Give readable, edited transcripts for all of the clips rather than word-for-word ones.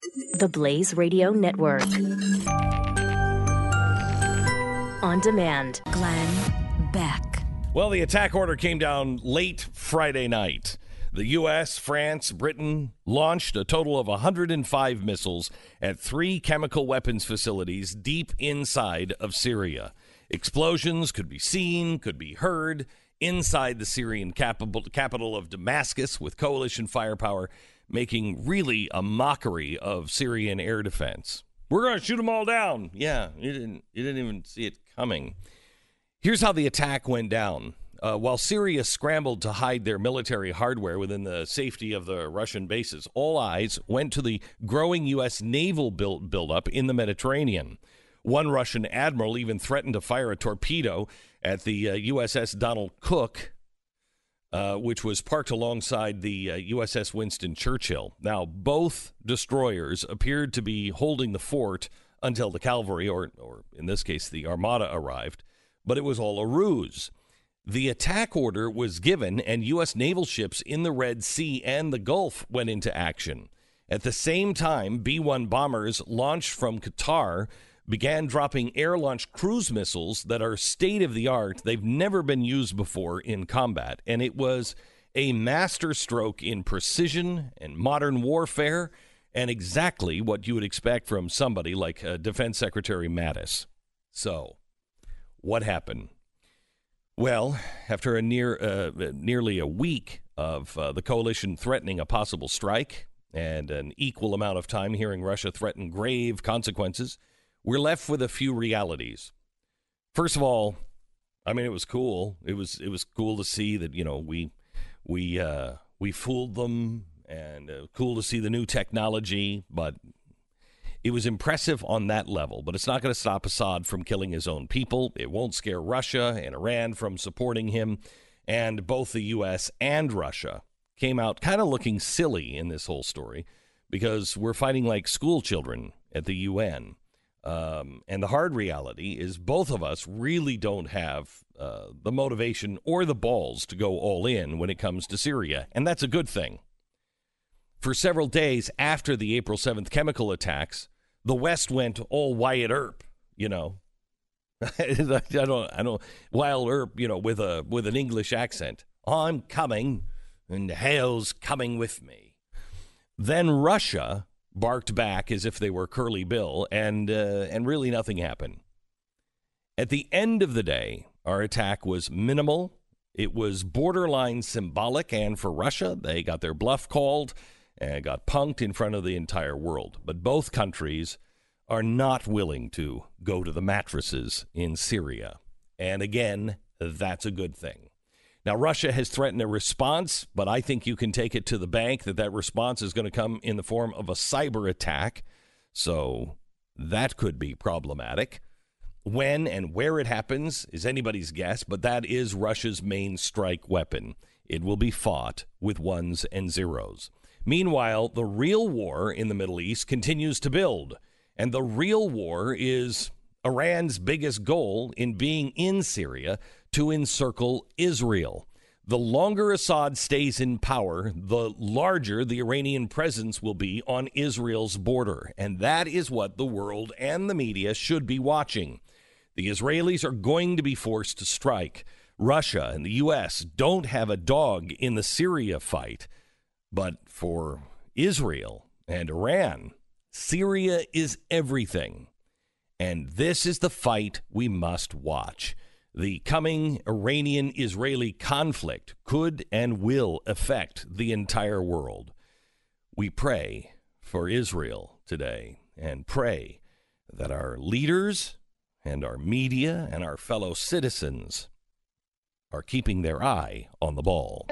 The Blaze Radio Network. On demand. Glenn Beck. Well, the attack order came down late Friday night. The U.S., France, Britain launched a total of 105 missiles at 3 chemical weapons facilities deep inside of Syria. Explosions could be seen, could be heard inside the Syrian capital of Damascus, with coalition firepower making really a mockery of Syrian air defense. We're going to shoot them all down. Yeah, you didn't even see it coming. Here's how the attack went down. While Syria scrambled to hide their military hardware within the safety of the Russian bases, all eyes went to the growing U.S. naval buildup in the Mediterranean. One Russian admiral even threatened to fire a torpedo at the USS Donald Cook, which was parked alongside the USS Winston Churchill. Now, both destroyers appeared to be holding the fort until the cavalry, or in this case, the Armada, arrived, but it was all a ruse. The attack order was given, and U.S. naval ships in the Red Sea and the Gulf went into action. At the same time, B-1 bombers launched from Qatar began dropping air-launched cruise missiles that are state-of-the-art. They've never been used before in combat, and it was a masterstroke in precision and modern warfare, and exactly what you would expect from somebody like Defense Secretary Mattis. So, what happened? Well, after nearly a week of the coalition threatening a possible strike and an equal amount of time hearing Russia threaten grave consequences, we're left with a few realities. First of all, I mean, it was cool. It was cool to see that, you know, we fooled them, and cool to see the new technology, but it was impressive on that level. But it's not going to stop Assad from killing his own people. It won't scare Russia and Iran from supporting him. And both the U.S. and Russia came out kind of looking silly in this whole story, because we're fighting like school children at the UN. And the hard reality is both of us really don't have the motivation or the balls to go all in when it comes to Syria. And that's a good thing. For several days after the April 7th chemical attacks, the West went all Wyatt Earp, you know. I don't, Wyatt Earp, you know, with an English accent. I'm coming, and hell's coming with me. Then Russia barked back as if they were Curly Bill, and really nothing happened. At the end of the day, our attack was minimal. It was borderline symbolic, and for Russia, they got their bluff called and got punked in front of the entire world. But both countries are not willing to go to the mattresses in Syria. And again, that's a good thing. Now, Russia has threatened a response, but I think you can take it to the bank that response is going to come in the form of a cyber attack. So that could be problematic. When and where it happens is anybody's guess, but that is Russia's main strike weapon. It will be fought with ones and zeros. Meanwhile, the real war in the Middle East continues to build. And the real war is Iran's biggest goal in being in Syria to encircle Israel. The longer Assad stays in power, the larger the Iranian presence will be on Israel's border. And that is what the world and the media should be watching. The Israelis are going to be forced to strike. Russia and the U.S. don't have a dog in the Syria fight. But for Israel and Iran, Syria is everything. And this is the fight we must watch. The coming Iranian-Israeli conflict could and will affect the entire world. We pray for Israel today, and pray that our leaders and our media and our fellow citizens are keeping their eye on the ball.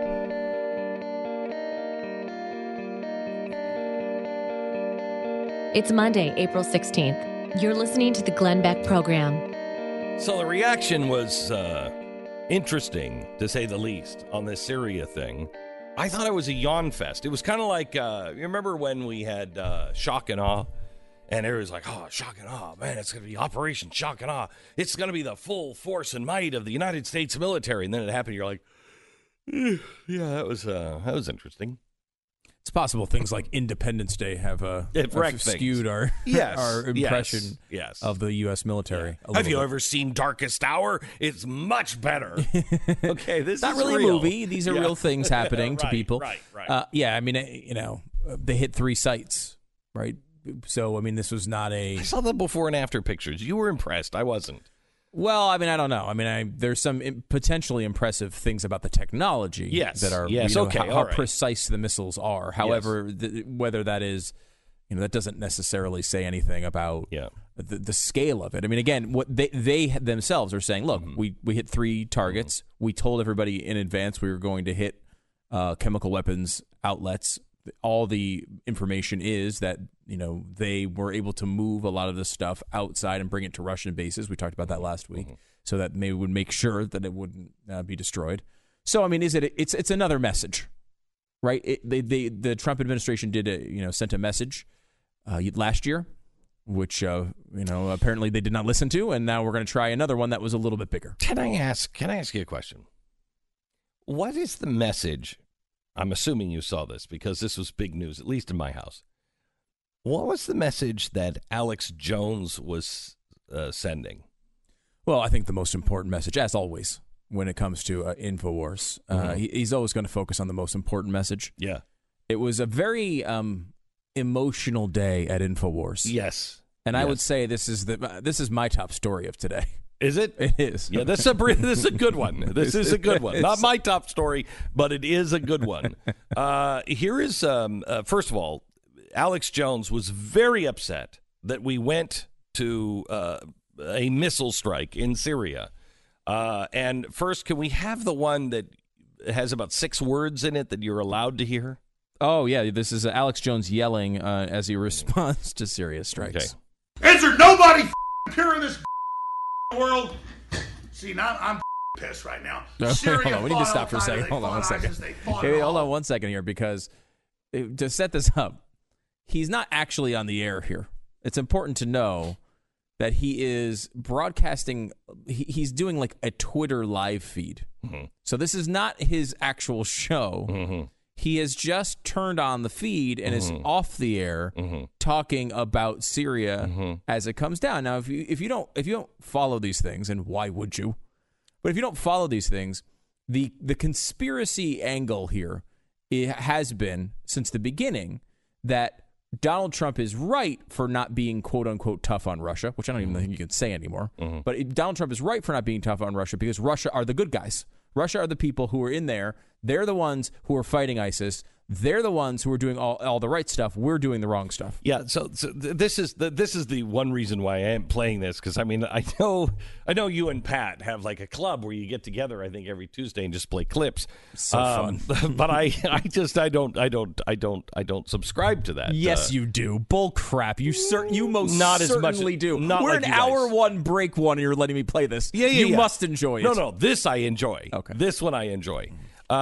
It's Monday, April 16th. You're listening to the Glenn Beck Program. So the reaction was interesting, to say the least, on this Syria thing. I thought it was a yawn fest. It was kind of like, you remember when we had Shock and Awe? And everybody's like, oh, Shock and Awe, man, it's going to be Operation Shock and Awe. It's going to be the full force and might of the United States military. And then it happened, you're like, yeah, that was interesting. It's possible things like Independence Day have skewed our impression of the U.S. military. Yeah. Have you ever seen Darkest Hour? It's much better. Okay, this not is really real. a movie. These are real things happening to people. Right. I mean, they hit 3 sites, right? So, I mean, this was not a... I saw the before and after pictures. You were impressed. I wasn't. Well, I mean, I don't know. I mean, there's some potentially impressive things about the technology that are how precise the missiles are. However, whether that is, that doesn't necessarily say anything about the scale of it. I mean, again, what they themselves are saying, look, we hit 3 targets. We told everybody in advance we were going to hit chemical weapons outlets. All the information is that, they were able to move a lot of this stuff outside and bring it to Russian bases. We talked about that last week, so that they would make sure that it wouldn't be destroyed. So, I mean, it's another message, right? The Trump administration sent a message last year, which apparently they did not listen to, and now we're going to try another one that was a little bit bigger. Can I ask you a question? What is the message? I'm assuming you saw this because this was big news, at least in my house. What was the message that Alex Jones was sending? Well, I think the most important message, as always, when it comes to InfoWars, he's always going to focus on the most important message. Yeah. It was a very emotional day at InfoWars. Yes. And I would say this is my top story of today. Is it? It is. Yeah, this is a good one. This is a good one. Not my top story, but it is a good one. Here is, first of all, Alex Jones was very upset that we went to a missile strike in Syria. And first, can we have the one that has about 6 words in it that you're allowed to hear? Oh, yeah. This is Alex Jones yelling as he responds to Syria strikes. Okay. Is there nobody here in this world? See, now I'm pissed right now. Hold on. We need to stop for a second. Hold on one second. Hold on 1 second here, because to set this up, he's not actually on the air here. It's important to know that he is broadcasting. He's doing like a Twitter live feed. Mm-hmm. So this is not his actual show. Mm-hmm. He has just turned on the feed and is off the air talking about Syria as it comes down. Now, if you don't follow these things, and why would you? But if you don't follow these things, the conspiracy angle here has been since the beginning that Donald Trump is right for not being quote unquote tough on Russia, which I don't even think you can say anymore. But Donald Trump is right for not being tough on Russia because Russia are the good guys. Russia are the people who are in there. They're the ones who are fighting ISIS. They're the ones who are doing all the right stuff. We're doing the wrong stuff. Yeah. So this is the one reason why I am playing this, because I mean I know you and Pat have like a club where you get together, I think, every Tuesday and just play clips. So fun. But I don't subscribe to that. Yes, you do. Bull crap. You most not certainly as much, do. Not We're like in hour 1, break 1, and you're letting me play this. Yeah. You must enjoy it. No. This I enjoy. Okay. This one I enjoy.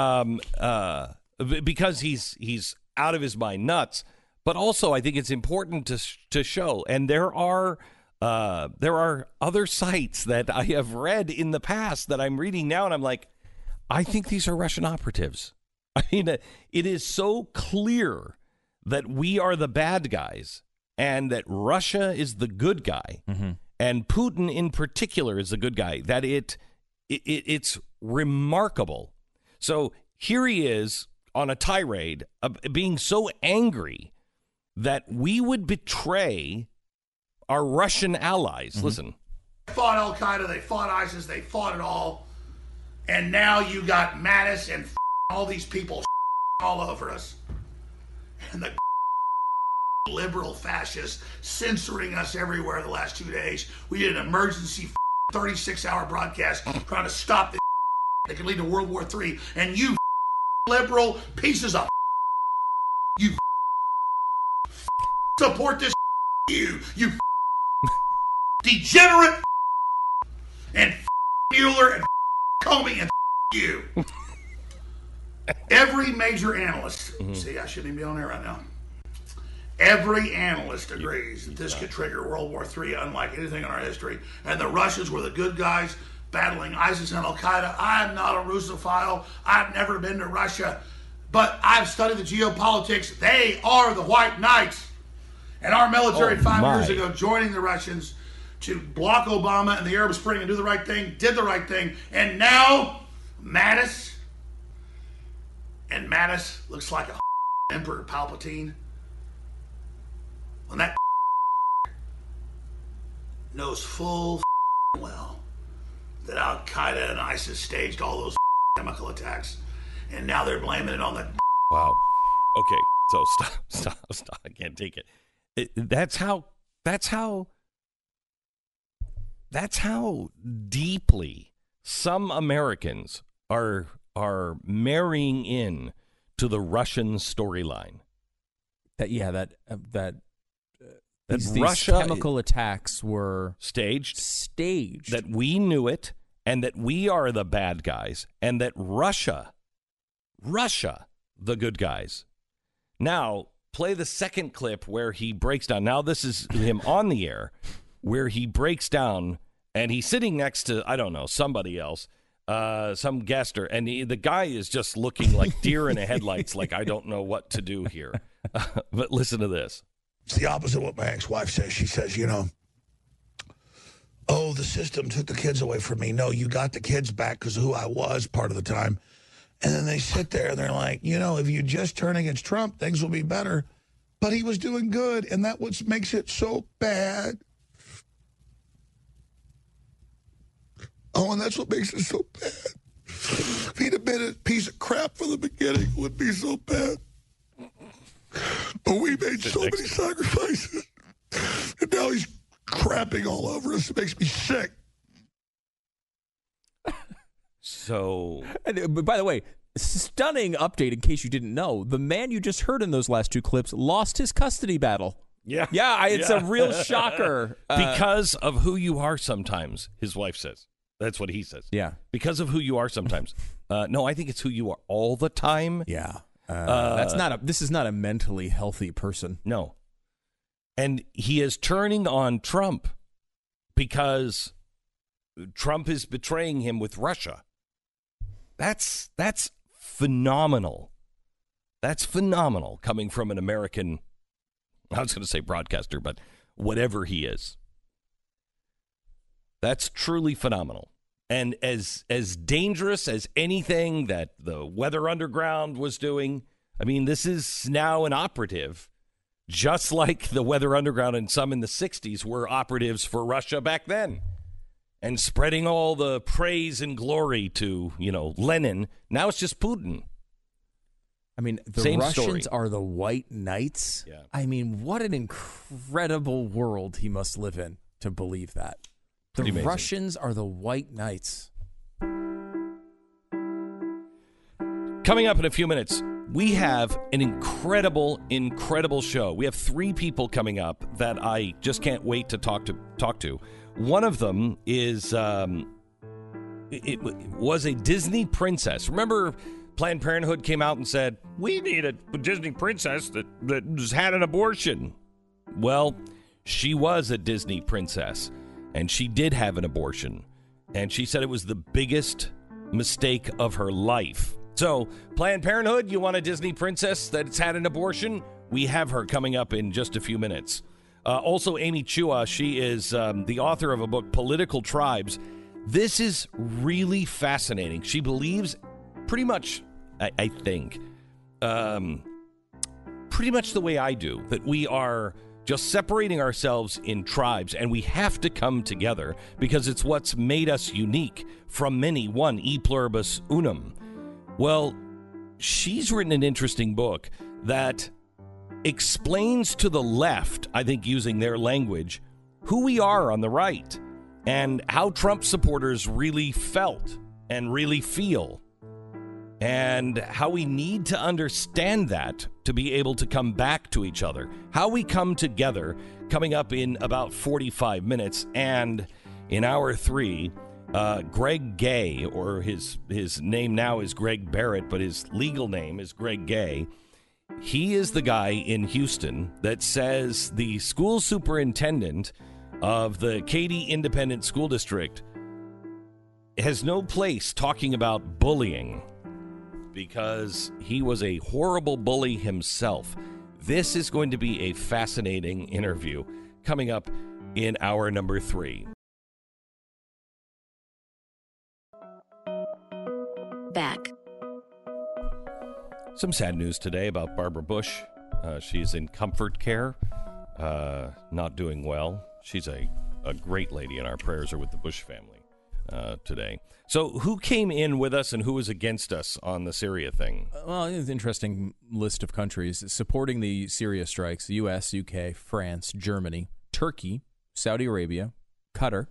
Because he's out of his mind nuts, but also I think it's important to show. And there are other sites that I have read in the past that I'm reading now, and I'm like, I think these are Russian operatives. I mean, it is so clear that we are the bad guys and that Russia is the good guy, and Putin in particular is the good guy. That it's remarkable. So here he is on a tirade, being so angry that we would betray our Russian allies. Listen. They fought Al-Qaeda, they fought ISIS, they fought it all. And now you got Mattis and all these people all over us. And the liberal fascists censoring us everywhere the last 2 days. We did an emergency 36-hour broadcast trying to stop this that could lead to World War III. And you liberal pieces of you support this you degenerate and Mueller and Comey and you. Every major analyst, see, I shouldn't even be on there right now. Every analyst agrees that this could trigger World War III unlike anything in our history. And the Russians were the good guys battling ISIS and Al-Qaeda. I'm not a Russophile. I've never been to Russia. But I've studied the geopolitics. They are the white knights. And our military 5 years ago joining the Russians to block Obama and the Arab Spring and do the right thing, did the right thing. And now Mattis looks like a Emperor Palpatine. When that knows full well that Al-Qaeda and ISIS staged all those chemical attacks. And now they're blaming it on the... Wow. Okay, so stop. I can't take it. That's how deeply some Americans are marrying in to the Russian storyline. That these Russia chemical attacks were staged. That we knew it, and that we are the bad guys, and that Russia, the good guys. Now, play the second clip where he breaks down. Now, this is him on the air, where he breaks down, and he's sitting next to, I don't know, somebody else, some guester, and the guy is just looking like deer in the headlights, like, I don't know what to do here. But listen to this. It's the opposite of what my ex-wife says. She says, oh, the system took the kids away from me. No, you got the kids back because of who I was part of the time. And then they sit there and they're like, if you just turn against Trump, things will be better. But he was doing good, and that's what makes it so bad. Oh, and that's what makes it so bad. If he'd have been a piece of crap from the beginning, it wouldn't be so bad. But we made so many sacrifices. And now he's crapping all over us. It makes me sick. So, and by the way, stunning update in case you didn't know. The man you just heard in those last two clips lost his custody battle. Yeah. It's a real shocker. Because of who you are sometimes, his wife says. That's what he says. Yeah. Because of who you are sometimes. No, I think it's who you are all the time. Yeah. This is not a mentally healthy person. No. And he is turning on Trump because Trump is betraying him with Russia. That's phenomenal. That's phenomenal coming from an American, I was going to say broadcaster, but whatever he is. That's truly phenomenal. And as dangerous as anything that the Weather Underground was doing, I mean, this is now an operative, just like the Weather Underground and some in the 60s were operatives for Russia back then. And spreading all the praise and glory to, Lenin. Now it's just Putin. I mean, the Same Russians story. are the white knights. Yeah. I mean, what an incredible world he must live in to believe that. The Pretty amazing. Russians are the white knights. Coming up in a few minutes, we have an incredible show. We have 3 people coming up that I just can't wait to talk to. One of them is it was a Disney princess. Remember, Planned Parenthood came out and said, we need a Disney princess that has had an abortion. Well, she was a Disney princess, and she did have an abortion. And she said it was the biggest mistake of her life. So, Planned Parenthood, you want a Disney princess that's had an abortion? We have her coming up in just a few minutes. Also, Amy Chua, she is the author of a book, Political Tribes. This is really fascinating. She believes pretty much, I think, pretty much the way I do, that we are just separating ourselves in tribes, and we have to come together because it's what's made us unique from many, one, e pluribus unum. Well, she's written an interesting book that explains to the left, I think using their language, who we are on the right and how Trump supporters really felt and really feel, and how we need to understand that to be able to come back to each other. How we come together, coming up in about 45 minutes. And in hour 3, Greg Gay, or his name now is Greg Barrett, but his legal name is Greg Gay. He is the guy in Houston that says the school superintendent of the Katy Independent School District has no place talking about bullying. because he was a horrible bully himself. This is going to be a fascinating interview coming up in hour number 3. Back. Some sad news today about Barbara Bush. She's in comfort care, not doing well. She's a great lady, and our prayers are with the Bush family today. So who came in with us and who was against us on the Syria thing? Well, it's an interesting list of countries supporting the Syria strikes: the U.S., UK, France, Germany, Turkey, Saudi Arabia, Qatar,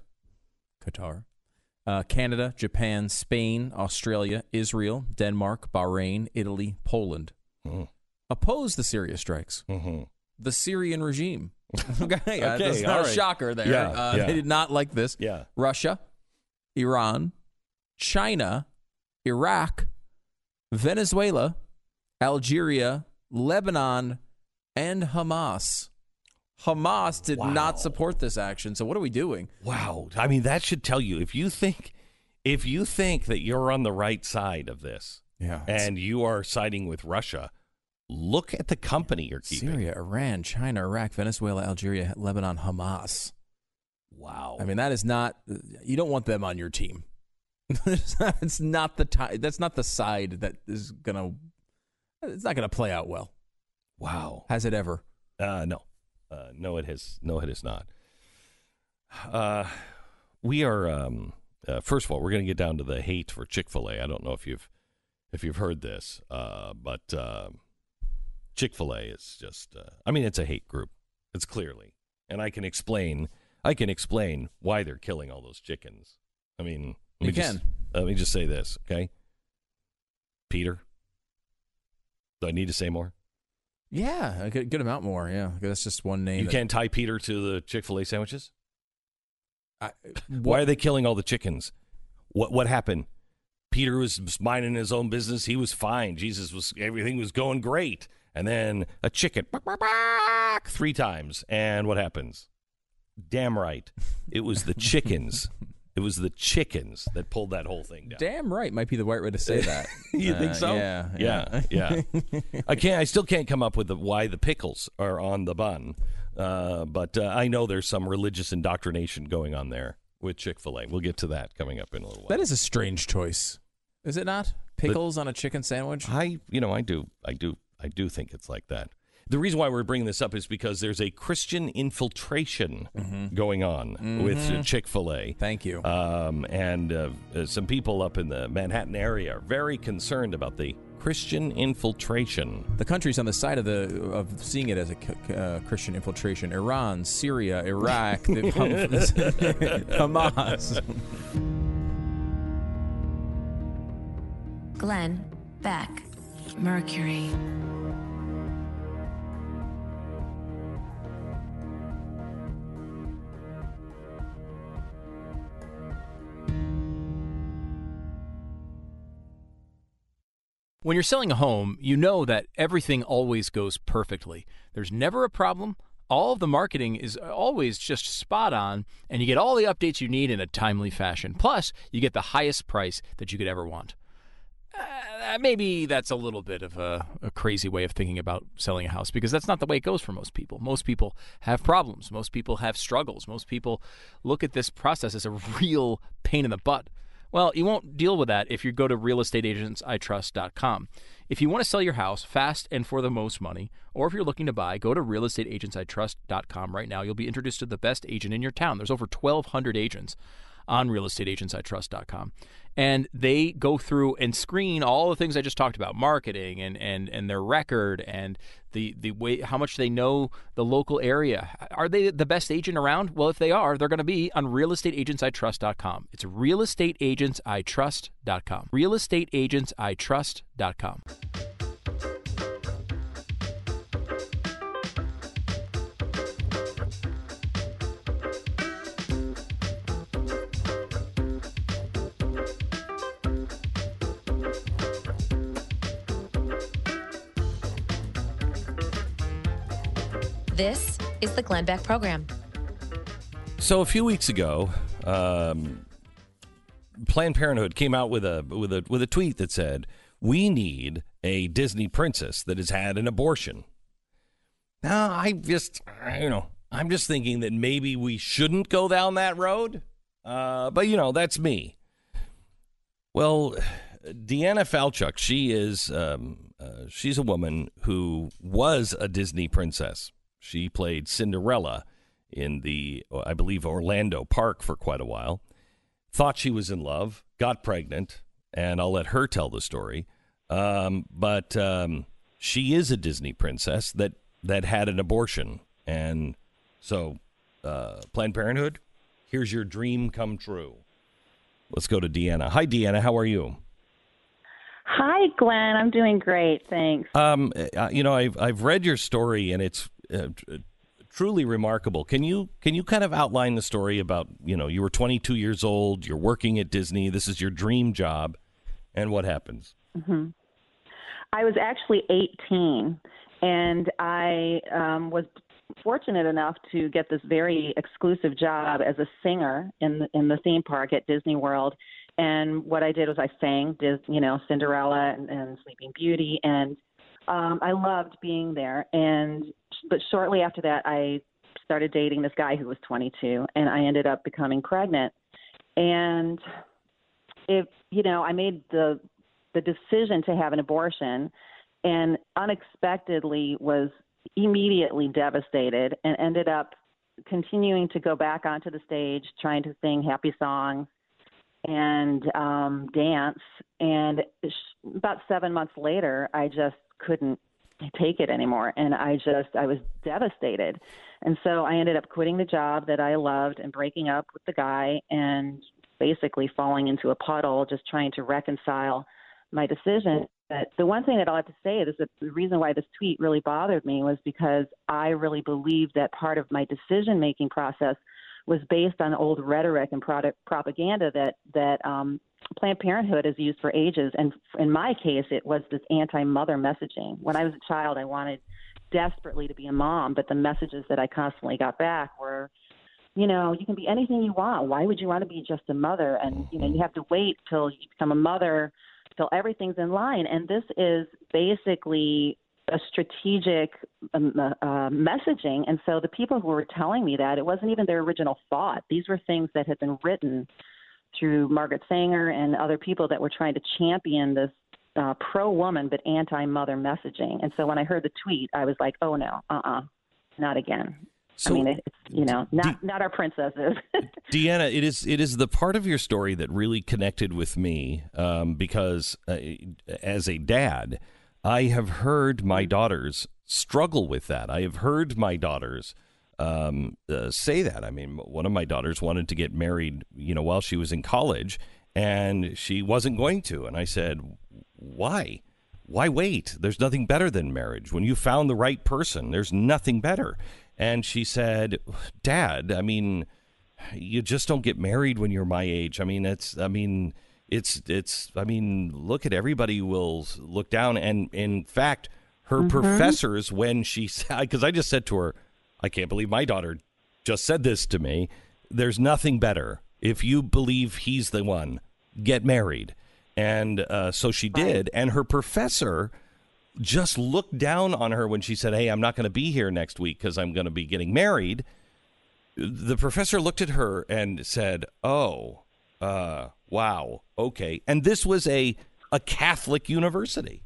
Canada, Japan, Spain, Australia, Israel, Denmark, Bahrain, Italy, Poland. Oppose the Syria strikes. The Syrian regime. Okay, that's not a shocker there. Yeah. They did not like this. Yeah. Russia, Iran, China, Iraq, Venezuela, Algeria, Lebanon, and Hamas. Hamas did not support this action. So what are we doing? Wow. I mean, that should tell you, if you think that you're on the right side of this, and you are siding with Russia, look at the company you're keeping. Syria, Iran, China, Iraq, Venezuela, Algeria, Lebanon, Hamas. Wow. I mean, that is not, you don't want them on your team. It's not that's not the side that is it's not going to play out well. Wow. Has it ever? No. No, it has not. We are, first of all, we're going to get down to the hate for Chick-fil-A. I don't know if you've heard this, but Chick-fil-A is just, it's a hate group. It's clearly, and I can explain why they're killing all those chickens. I mean, let me just say this, okay? Peter, do I need to say more? Yeah, a good amount more, yeah. That's just one name. You can't tie Peter to the Chick-fil-A sandwiches? Why are they killing all the chickens? What happened? Peter was minding his own business. He was fine. Everything was going great. And then a chicken, 3 times. And what happens? Damn right. It was the chickens. It was the chickens that pulled that whole thing down. Damn right might be the right way to say that. You think so? Yeah. I still can't come up with why the pickles are on the bun. But I know there's some religious indoctrination going on there with Chick-fil-A. We'll get to that coming up in a little while. That is a strange choice. Is it not? Pickles on a chicken sandwich? I do think it's like that. The reason why we're bringing this up is because there's a Christian infiltration going on with Chick-fil-A. Thank you. And some people up in the Manhattan area are very concerned about the Christian infiltration. The countries on the side of seeing it as a Christian infiltration: Iran, Syria, Iraq, Hamas. Glenn Beck, Mercury. When you're selling a home, you know that everything always goes perfectly. There's never a problem. All of the marketing is always just spot on, and you get all the updates you need in a timely fashion. Plus, you get the highest price that you could ever want. Maybe that's a little bit of a crazy way of thinking about selling a house, because that's not the way it goes for most people. Most people have problems. Most people have struggles. Most people look at this process as a real pain in the butt. Well, you won't deal with that if you go to realestateagentsitrust.com. If you want to sell your house fast and for the most money, or if you're looking to buy, go to realestateagentsitrust.com right now. You'll be introduced to the best agent in your town. There's over 1,200 agents on realestateagentsitrust.com. And they go through and screen all the things I just talked about: marketing and their record and the way, how much they know the local area. Are they the best agent around? Well, if they are, they're going to be on realestateagentsitrust.com. It's realestateagentsitrust.com. realestateagentsitrust.com. This is the Glenn Beck Program. So a few weeks ago, Planned Parenthood came out with a tweet that said, we need a Disney princess that has had an abortion. Now, I'm just thinking that maybe we shouldn't go down that road. But, that's me. Well, Deanna Falchuk, she's a woman who was a Disney princess. She played Cinderella in the, I believe, Orlando Park for quite a while. Thought she was in love, got pregnant, and I'll let her tell the story. But she is a Disney princess that had an abortion. And so, Planned Parenthood, here's your dream come true. Let's go to Deanna. Hi, Deanna. How are you? Hi, Glenn. I'm doing great. Thanks. I've read your story, and it's truly remarkable. Can you kind of outline the story about, you were 22 years old, you're working at Disney, this is your dream job, and what happens? Mm-hmm. I was actually 18, and I was fortunate enough to get this very exclusive job as a singer in the theme park at Disney World. And what I did was I sang, Cinderella and Sleeping Beauty, and I loved being there. But shortly after that, I started dating this guy who was 22, and I ended up becoming pregnant. And I made the decision to have an abortion, and unexpectedly was immediately devastated, and ended up continuing to go back onto the stage, trying to sing happy songs and dance. And about 7 months later, I just couldn't take it anymore. And I was devastated. And so I ended up quitting the job that I loved and breaking up with the guy and basically falling into a puddle, just trying to reconcile my decision. But the one thing that I'll have to say is that the reason why this tweet really bothered me was because I really believed that part of my decision-making process was based on old rhetoric and propaganda that Planned Parenthood has used for ages. And in my case, it was this anti-mother messaging. When I was a child, I wanted desperately to be a mom, but the messages that I constantly got back were, you can be anything you want. Why would you want to be just a mother? And, you have to wait till you become a mother, till everything's in line. And this is basically a strategic messaging. And so the people who were telling me that, it wasn't even their original thought. These were things that had been written through Margaret Sanger and other people that were trying to champion this pro-woman but anti-mother messaging. And so when I heard the tweet, I was like, oh, no, not again. So, it's, not our princesses. Deanna, it is the part of your story that really connected with me because as a dad, I have heard my daughters struggle with that. I have heard my daughters say that. I mean, one of my daughters wanted to get married, while she was in college, and she wasn't going to. And I said, why? Why wait? There's nothing better than marriage. When you found the right person, there's nothing better. And she said, Dad, you just don't get married when you're my age. Look at everybody will look down. And in fact, her professors, when because I just said to her, I can't believe my daughter just said this to me. There's nothing better. If you believe he's the one, get married. And so she did. And her professor just looked down on her when she said, hey, I'm not going to be here next week because I'm going to be getting married. The professor looked at her and said, wow, okay. And this was a Catholic university.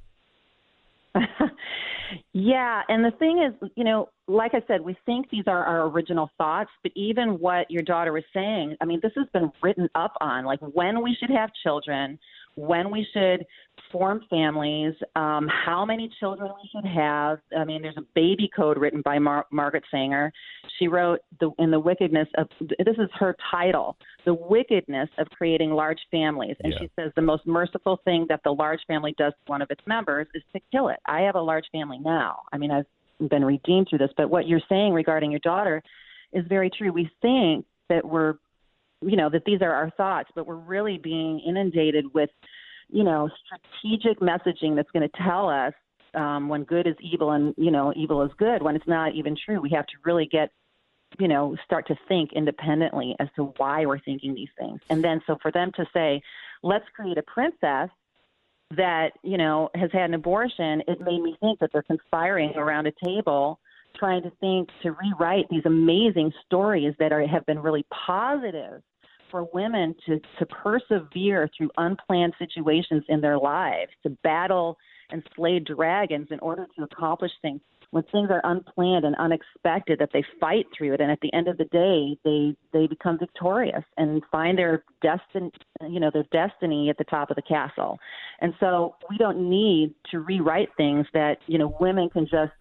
Yeah, and the thing is, like I said, we think these are our original thoughts, but even what your daughter was saying, this has been written up on, like when we should have children, when we should form families, how many children we should have. There's a baby code written by Margaret Sanger. She wrote in The Wickedness of, this is her title, The Wickedness of Creating Large Families. And she says the most merciful thing that the large family does to one of its members is to kill it. I have a large family now. I've been redeemed through this. But what you're saying regarding your daughter is very true. We think that that these are our thoughts, but we're really being inundated with, strategic messaging that's going to tell us when good is evil and, evil is good, when it's not even true. We have to really start to think independently as to why we're thinking these things. And then so for them to say, let's create a princess that, has had an abortion, it made me think that they're conspiring around a table trying to rewrite these amazing stories that have been really positive for women to persevere through unplanned situations in their lives, to battle and slay dragons in order to accomplish things. When things are unplanned and unexpected, that they fight through it, and at the end of the day, they become victorious and find their destiny at the top of the castle. And so we don't need to rewrite things that women can just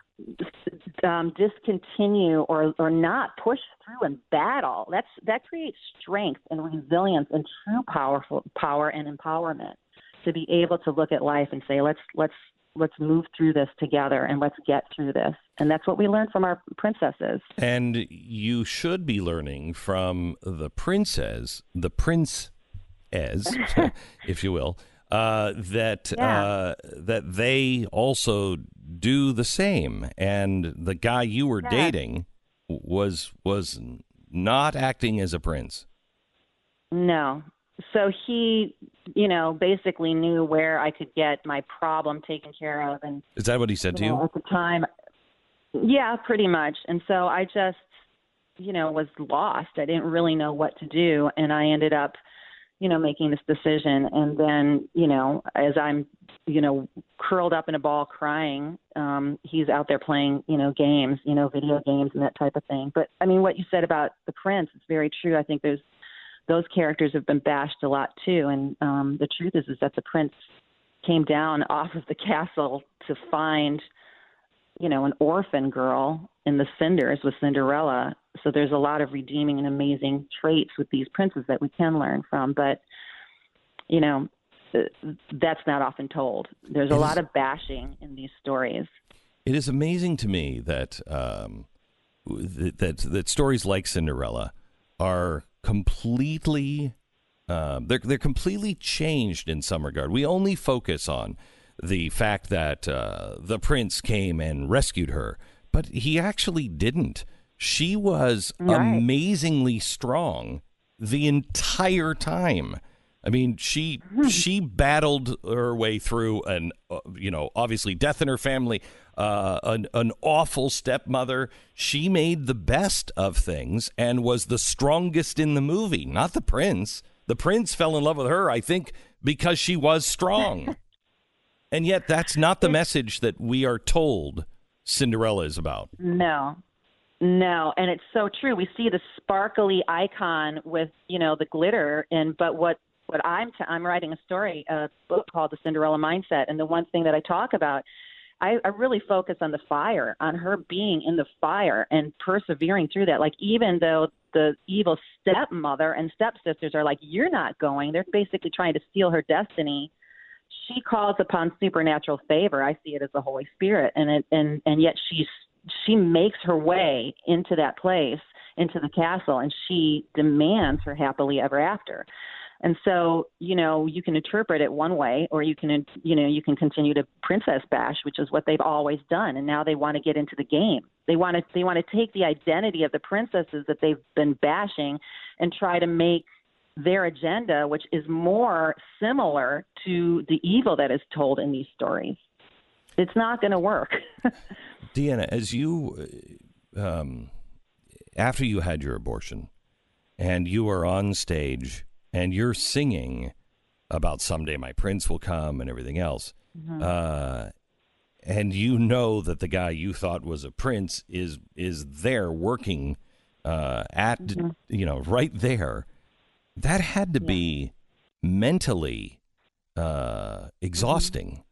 discontinue or not push through and battle. That creates strength and resilience and true power and empowerment to be able to look at life and say, let's move through this together and let's get through this. And that's what we learned from our princesses. And you should be learning from the princes, if you will, that they also do the same. And the guy you were dating was not acting as a prince. No. So he, basically knew where I could get my problem taken care of. And is that what he said to you? At the time, yeah, pretty much. And so I just, was lost. I didn't really know what to do. And I ended up, making this decision. And then, as I'm, curled up in a ball crying, he's out there playing, games, video games and that type of thing. But I mean, what you said about the prince is very true. I think those characters have been bashed a lot too. And the truth is that the prince came down off of the castle to find, an orphan girl in the cinders with Cinderella. So there's a lot of redeeming and amazing traits with these princes that we can learn from. But, that's not often told. There's a lot of bashing in these stories. It is amazing to me that that stories like Cinderella are completely they're completely changed in some regard. We only focus on the fact that the prince came and rescued her, but he actually didn't. She was amazingly strong the entire time. I mean, she battled her way through obviously death in her family, an awful stepmother. She made the best of things and was the strongest in the movie, not the prince. The prince fell in love with her, I think, because she was strong. And yet that's not the message that we are told Cinderella is about. No, and it's so true. We see the sparkly icon with, the glitter, but what I'm writing a book called The Cinderella Mindset, and the one thing that I talk about, I really focus on the fire, on her being in the fire and persevering through that. Like, even though the evil stepmother and stepsisters are like, you're not going, they're basically trying to steal her destiny. She calls upon supernatural favor. I see it as the Holy Spirit, and yet she makes her way into that place, into the castle, and she demands her happily ever after. And so, you can interpret it one way, or you can continue to princess bash, which is what they've always done. And now they want to get into the game. They want to take the identity of the princesses that they've been bashing and try to make their agenda, which is more similar to the evil that is told in these stories. It's not going to work. Deanna, as you, after you had your abortion and you were on stage and you're singing about someday my prince will come and everything else, and you know that the guy you thought was a prince is there working right there, that had to be mentally exhausting.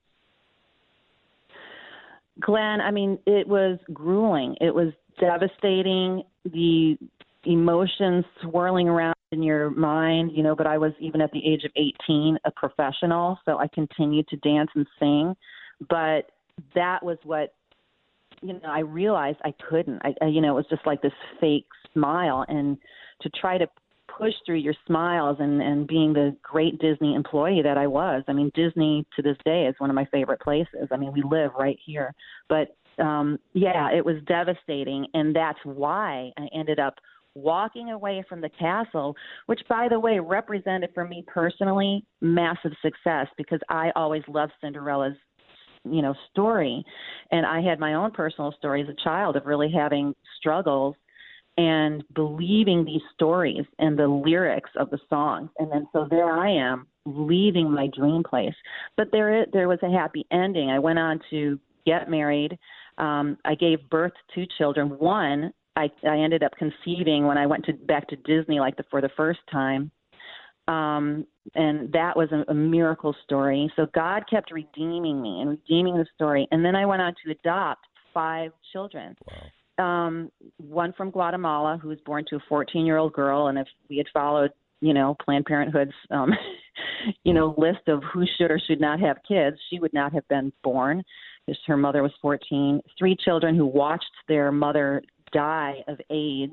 Glenn, I mean, it was grueling. It was devastating. The emotions swirling around in your mind, but I was, even at the age of 18, a professional, so I continued to dance and sing. But that was what, I realized I couldn't. It was just like this fake smile, and to try to push through your smiles and being the great Disney employee that I was. I mean, Disney to this day is one of my favorite places. I mean, we live right here. But, it was devastating, and that's why I ended up walking away from the castle, which, by the way, represented for me personally massive success because I always loved Cinderella's, story. And I had my own personal story as a child of really having struggles and believing these stories and the lyrics of the songs. And then so there I am leaving my dream place. But there was a happy ending. I went on to get married. I gave birth to 2 children. One, I ended up conceiving when I went back to Disney for the first time. And that was a miracle story. So God kept redeeming me and redeeming the story. And then I went on to adopt 5 children. Wow. One from Guatemala, who was born to a 14-year-old girl. And if we had followed, Planned Parenthood's, list of who should or should not have kids, she would not have been born because her mother was 14. 3 children who watched their mother die of AIDS.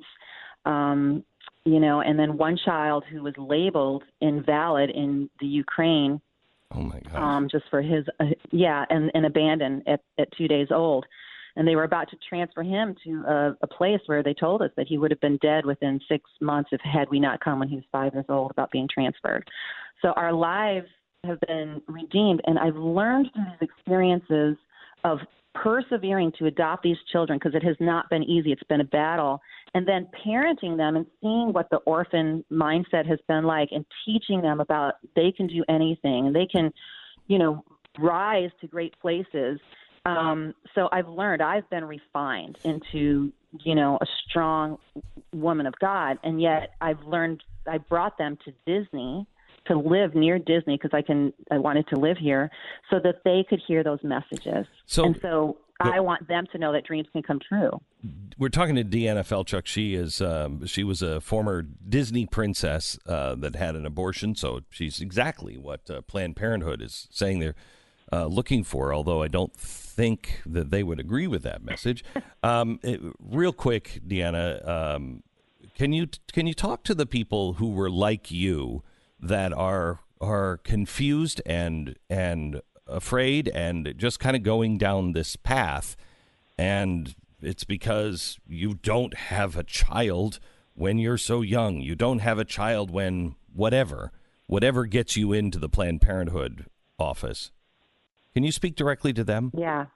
And then 1 child who was labeled invalid in the Ukraine. Oh my gosh. Just for his, and abandoned at 2 days old. And they were about to transfer him to a place where they told us that he would have been dead within 6 months had we not come when he was 5 years old about being transferred. So our lives have been redeemed. And I've learned through these experiences of persevering to adopt these children because it has not been easy. It's been a battle. And then parenting them and seeing what the orphan mindset has been like and teaching them about they can do anything and they can, rise to great places. So I've learned I've been refined into, a strong woman of God. And yet I brought them to Disney to live near Disney because I wanted to live here so that they could hear those messages. So I want them to know that dreams can come true. We're talking to Deanna Falchuk. She was a former Disney princess that had an abortion. So she's exactly what Planned Parenthood is saying they're looking for, although I don't think that they would agree with that message. Real quick, Deanna, can you talk to the people who were like you that are confused and afraid and just kind of going down this path, and it's because you don't have a child when you're so young. You don't have a child when whatever gets you into the Planned Parenthood office. Can you speak directly to them? Yeah.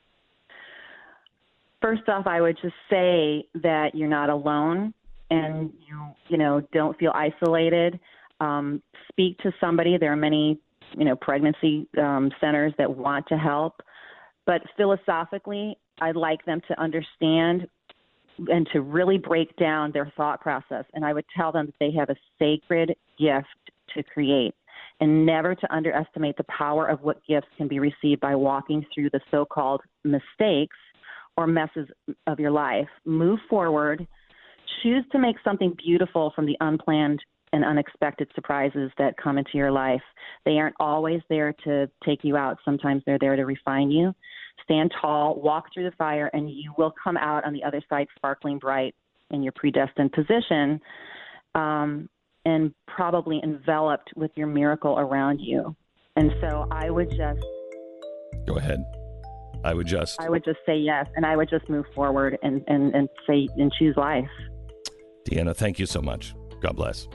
First off, I would just say that you're not alone and you don't feel isolated. Speak to somebody. There are many, pregnancy centers that want to help. But philosophically, I'd like them to understand and to really break down their thought process. And I would tell them that they have a sacred gift to create and never to underestimate the power of what gifts can be received by walking through the so-called mistakes or messes of your life. Move forward. Choose to make something beautiful from the unplanned and unexpected surprises that come into your life. They aren't always there to take you out. Sometimes they're there to refine you. Stand tall, walk through the fire, and you will come out on the other side sparkling bright in your predestined position, and probably enveloped with your miracle around you. And so I would just... Go ahead. I would just say yes, and I would just move forward and say and choose life. Deanna, thank you so much. God bless.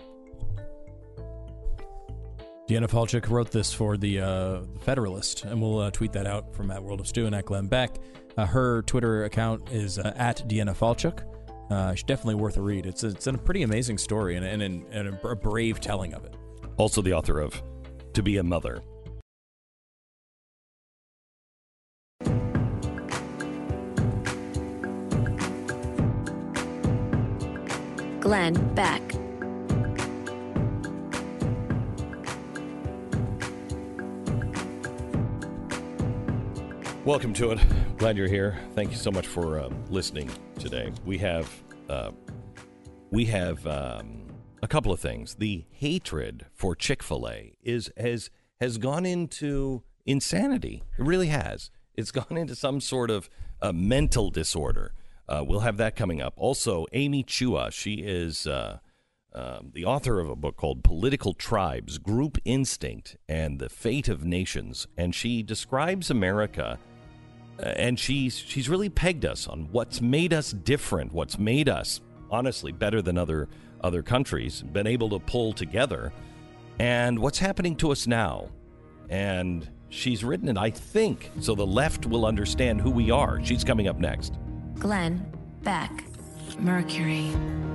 Deanna Falchuk wrote this for the Federalist, and we'll tweet that out from at World of Stu and at Glenn Beck. Her Twitter account is at Deanna Falchuk. It's definitely worth a read. It's a pretty amazing story and a brave telling of it. Also the author of To Be a Mother. Glenn Beck. Welcome to it. Glad you're here. Thank you so much for listening today. We have a couple of things. The hatred for Chick-fil-A has gone into insanity. It really has. It's gone into some sort of mental disorder. We'll have that coming up. Also, Amy Chua, she is the author of a book called Political Tribes, Group Instinct, and the Fate of Nations. And she describes America, and she's really pegged us on what's made us different, what's made us honestly, better than other countries, been able to pull together. And what's happening to us now? And she's written it, I think, so the left will understand who we are. She's coming up next. Glenn Beck, Mercury.